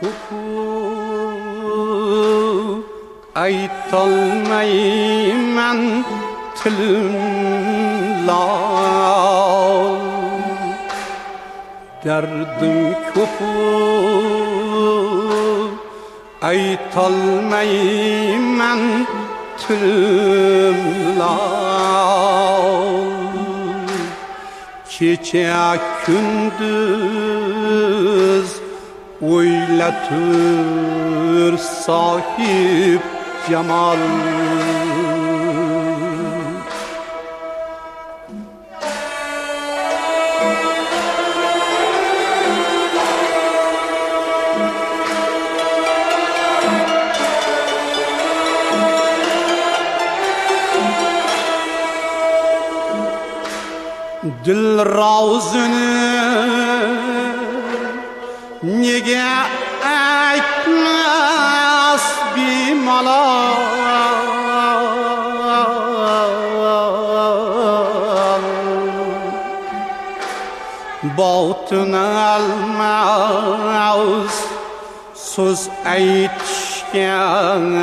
ko'p aytolmayman tilim lol derdim ko'p aytolmayman tilim lol kecha kunduz o'ylatur sohib jamol dil rozini nega aytmas bemalol botin almas so'z aytishgan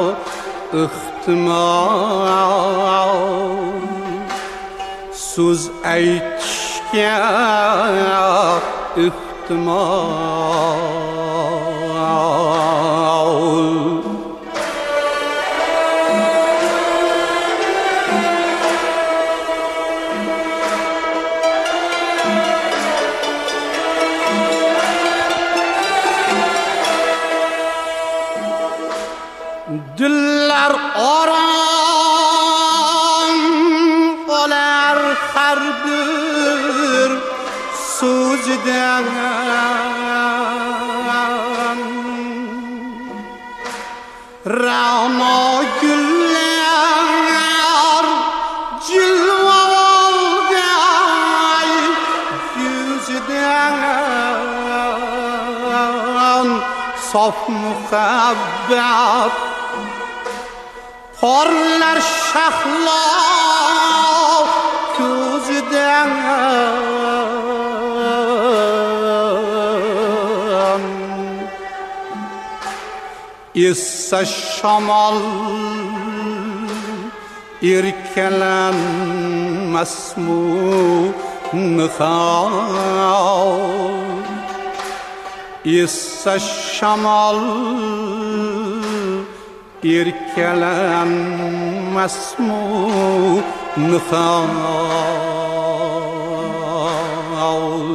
ehtimol so'z aytishga ehtimol dillar orom olar har bir so'zidan ra'no gullar jilva olgay yuzidan sof muhabbat porlar shahlo ko'zidan essa shamol erkalanmasmu nihol essa shamol erkalanmasmu nihol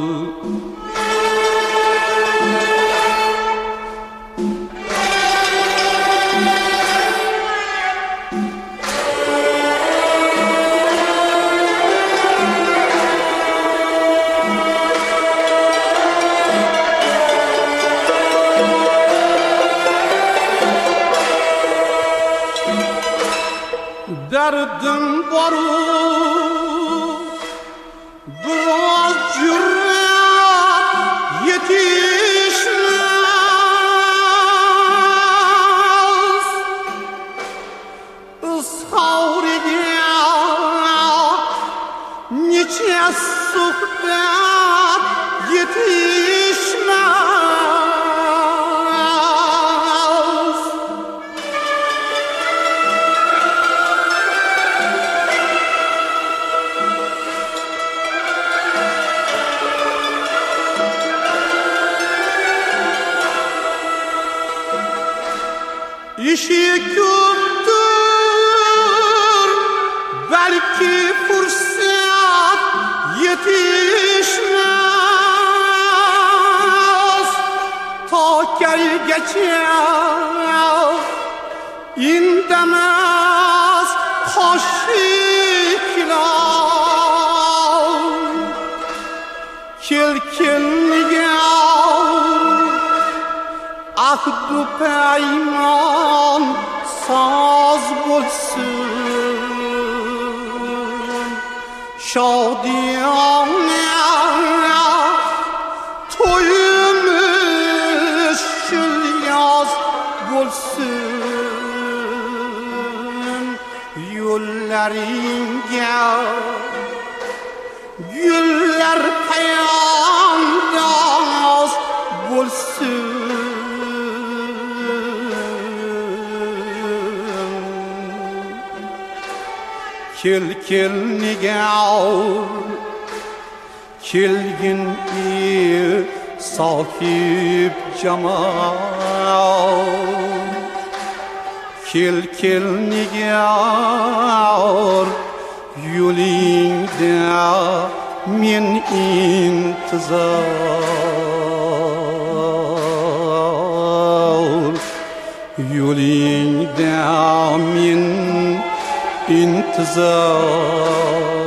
derdim boru biraz cüret yetişmez ıshavriga nice sohbet yetişmez İşi köptür, belki fırsat yetişmez. Ta gelgece indemez kaşıklar. Kelkinliğe ahdu peyman saz bulsun şadiyane toyumuş yaz bulsun yollarınca güller peyamdaz bulsun Kel nigar kelgin sahib jamal kel nigar yo'lingda men intizor yo'lingda men intizor